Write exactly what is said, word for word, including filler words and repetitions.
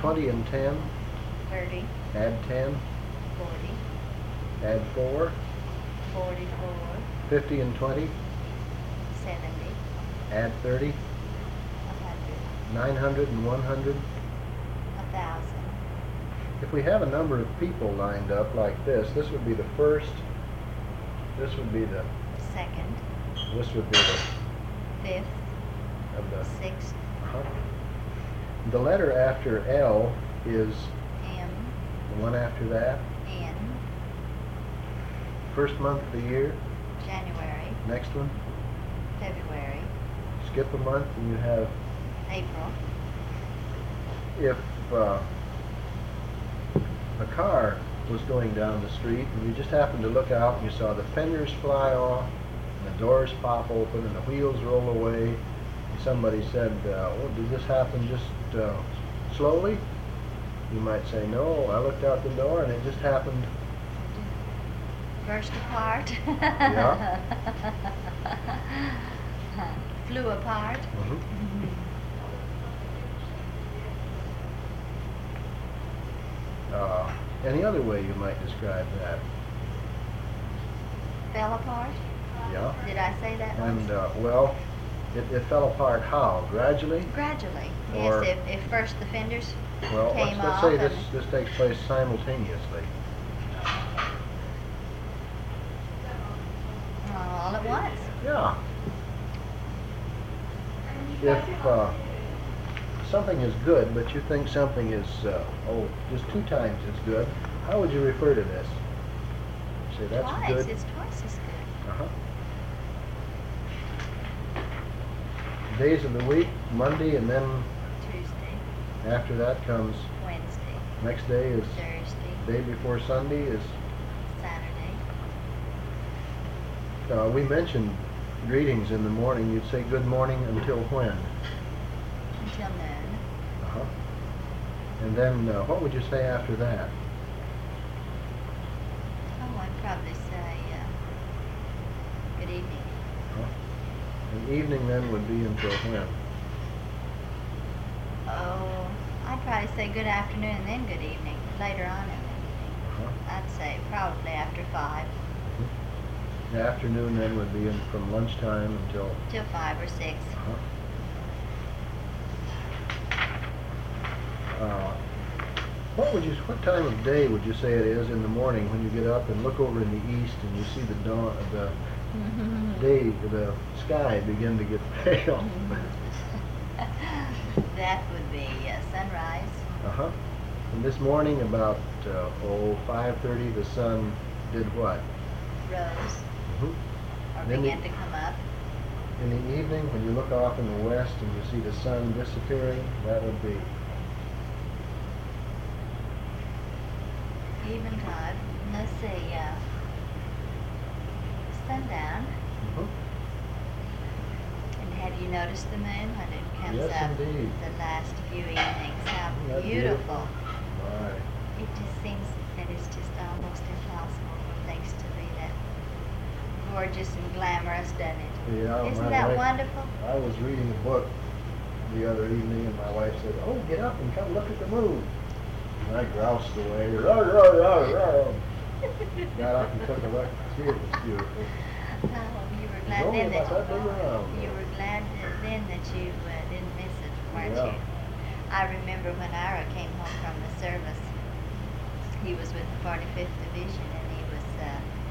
twenty and ten. thirty. Add ten. forty. Add four. forty-four. fifty and twenty. seventy. Add thirty. one hundred. nine hundred and one hundred. one thousand. If we have a number of people lined up like this, this would be the first, this would be the, second. this would be the, Fifth. of the, Sixth. uh-huh. The letter after L is M. the one after that. N. First month of the year. January. Next one. February. Skip a month and you have, April. if uh, a car was going down the street and you just happened to look out and you saw the fenders fly off and the doors pop open and the wheels roll away, and somebody said, uh, oh, did this happen just uh, slowly? You might say, no, I looked out the door and it just happened. Burst apart. Yeah. Flew apart. Mm-hmm. Uh, any other way you might describe that? Fell apart. Yeah. Did I say that And, once? uh, well, it, it fell apart how? Gradually? Gradually. or- Yes, if, if first the fenders Well, came let's, let's off say this, and- this takes place simultaneously. all at once. Yeah. If uh, something is good, but you think something is, uh, oh, just two times as good, how would you refer to this? Say that's Twice. good. It's twice as good. Uh-huh. Days of the week, Monday, and then Tuesday, after that comes, Wednesday, next day is, Thursday, day before Sunday is, Saturday. uh, we mentioned greetings in the morning. You'd say good morning until when? Until noon. Uh-huh. And then uh, what would you say after that? Oh, I'd probably say uh, good evening. Huh? And evening then would be until when? Oh, I'd probably say good afternoon and then good evening. Later on in the evening. Uh-huh. I'd say probably after five. The afternoon then would be in, from lunchtime until. Till five or six. Uh-huh. Uh, what would you? What time of day would you say it is in the morning when you get up and look over in the east and you see the dawn, the day, the sky begin to get pale? That would be uh, sunrise. Uh huh. And this morning about uh, oh five thirty, the sun did what? Rose. Mhm. Or Then began the- to come up. In the evening, when you look off in the west and you see the sun disappearing, that would be. Eventide. Let's see. Uh, sundown. Mhm. And have you noticed the moon when it comes Yes, up indeed. the last few evenings? How Isn't that beautiful. Right. It just seems that it's just almost impossible for things to be that gorgeous and glamorous, doesn't it? Yeah, Isn't my that wife- wonderful? I was reading a book the other evening, and my wife said, "Oh, get up and come look at the moon." And I groused away. Rawr, rawr, rawr, rawr. Got up and took a look. See, it was beautiful. Oh, you were It's glad only then that about that big around. you were glad that then that you uh, didn't miss it, weren't Yeah. you? I remember when Ira came home from the service. He was with the forty-fifth Division, and he was uh,